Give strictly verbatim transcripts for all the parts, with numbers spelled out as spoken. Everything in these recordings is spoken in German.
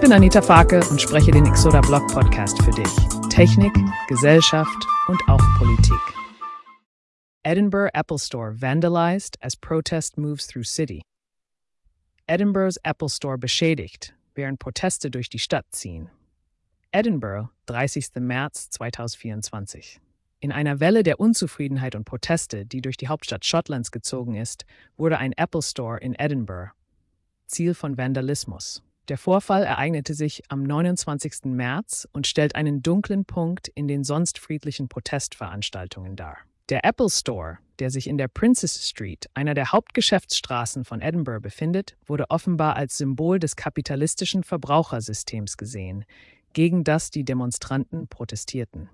bin Anita Farke und spreche den Exoda Blog Podcast für dich. Technik, Gesellschaft und auch Politik. Edinburgh Apple Store vandalized as protest moves through city. Edinburghs Apple Store beschädigt, während Proteste durch die Stadt ziehen. Edinburgh, dreißigster März zweitausendvierundzwanzig. In einer Welle der Unzufriedenheit und Proteste, die durch die Hauptstadt Schottlands gezogen ist, wurde ein Apple Store in Edinburgh Ziel von Vandalismus. Der Vorfall ereignete sich am neunundzwanzigsten März und stellt einen dunklen Punkt in den sonst friedlichen Protestveranstaltungen dar. Der Apple Store, der sich in der Princess Street, einer der Hauptgeschäftsstraßen von Edinburgh, befindet, wurde offenbar als Symbol des kapitalistischen Verbrauchersystems gesehen, gegen das die Demonstranten protestierten.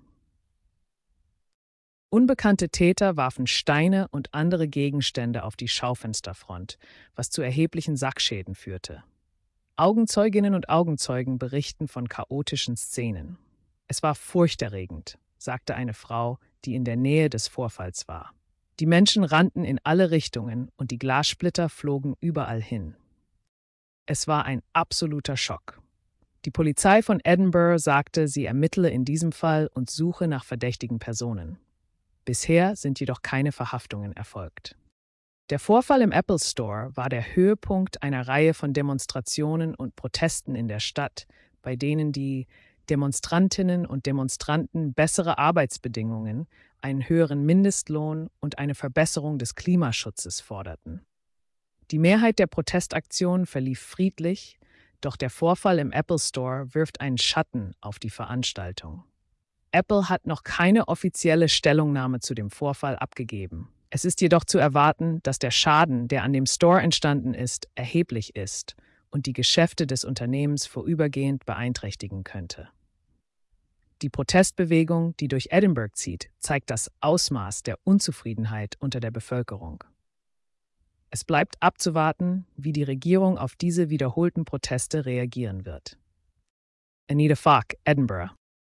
Unbekannte Täter warfen Steine und andere Gegenstände auf die Schaufensterfront, was zu erheblichen Sackschäden führte. Augenzeuginnen und Augenzeugen berichten von chaotischen Szenen. Es war furchterregend, sagte eine Frau, die in der Nähe des Vorfalls war. Die Menschen rannten in alle Richtungen und die Glassplitter flogen überall hin. Es war ein absoluter Schock. Die Polizei von Edinburgh sagte, sie ermittle in diesem Fall und suche nach verdächtigen Personen. Bisher sind jedoch keine Verhaftungen erfolgt. Der Vorfall im Apple Store war der Höhepunkt einer Reihe von Demonstrationen und Protesten in der Stadt, bei denen die Demonstrantinnen und Demonstranten bessere Arbeitsbedingungen, einen höheren Mindestlohn und eine Verbesserung des Klimaschutzes forderten. Die Mehrheit der Protestaktionen verlief friedlich, doch der Vorfall im Apple Store wirft einen Schatten auf die Veranstaltung. Apple hat noch keine offizielle Stellungnahme zu dem Vorfall abgegeben. Es ist jedoch zu erwarten, dass der Schaden, der an dem Store entstanden ist, erheblich ist und die Geschäfte des Unternehmens vorübergehend beeinträchtigen könnte. Die Protestbewegung, die durch Edinburgh zieht, zeigt das Ausmaß der Unzufriedenheit unter der Bevölkerung. Es bleibt abzuwarten, wie die Regierung auf diese wiederholten Proteste reagieren wird. Anita Farke, Edinburgh.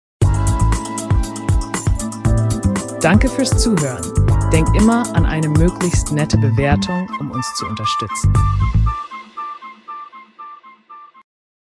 Danke fürs Zuhören. Denk immer an eine möglichst nette Bewertung, um uns zu unterstützen.